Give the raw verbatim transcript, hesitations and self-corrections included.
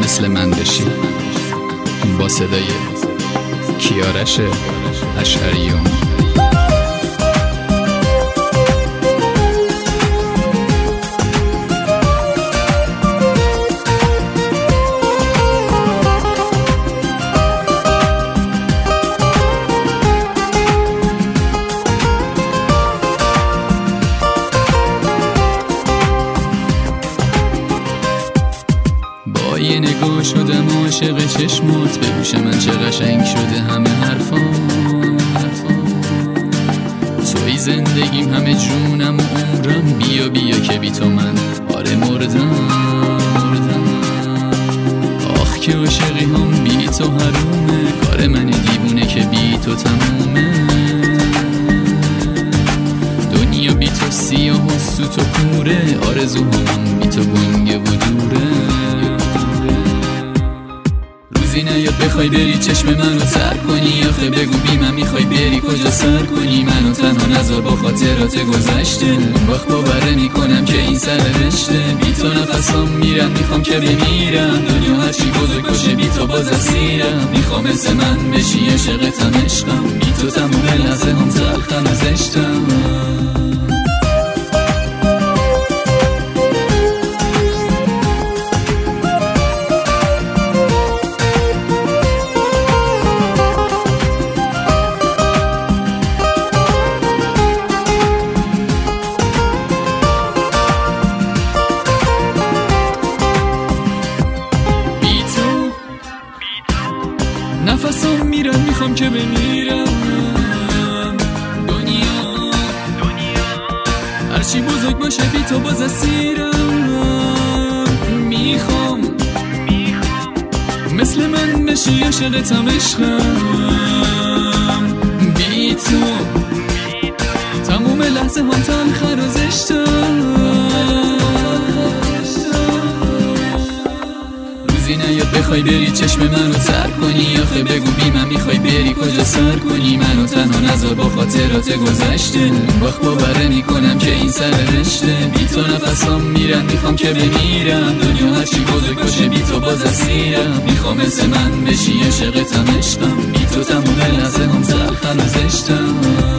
مثل من بشی. با صدای کیارش اشعریون. یه نگاه شدم عاشق چشمات، به گوش من چه قشنگ شده همه حرفام. توی زندگیم همه جونم و عمرم، بیا بیا که بی تو من آره مردم. آخ که عاشقی هم بی تو حرومه، کار من دیوونه که بی تو تمومه. دنیا بی تو سیاه و سوت و کوره، آرزوهام بی تو گنگه و دوره. روزی نیاد بخوای بری چشم منو تر کنی، آخه بگو بی من میخوای بری کجا سر کنی. منو تنها نذار با خاطرات گذشته، اون وقت باور میکنم که این سر رشته. بی تو نفسام میرن میخوام که بمیرم، دنیا هرچی بزرگ باشه بی تو باز اسیرم. میخوام مثل من بشی عشقتم عشقم، بی تو تموم لحظه هم تلخم و زشتم. نفسم میرن میخوام که بمیرم. دنیا هرچی بزرگ باشه بی تو باز اسیرم. میخوام مثل من بشی عشقتم عشقم، بی تو تموم لحظه هم تلخ و زشتم. نیاد بخوای بری چشم منو تر کنی، آخه بگو بی من میخوای بری کجا سر کنی. منو تنها نذار با خاطرات گذشته، اون وقت باور میکنم که این سر رشته. بی تو نفسام میرن میخوام که بمیرم، دنیا هرچی بزرگ باشه بی تو باز اسیرم. میخوام مثل من بشی عشقتم عشقم، بی تو تموم لحظه هم تلخ و زشتم.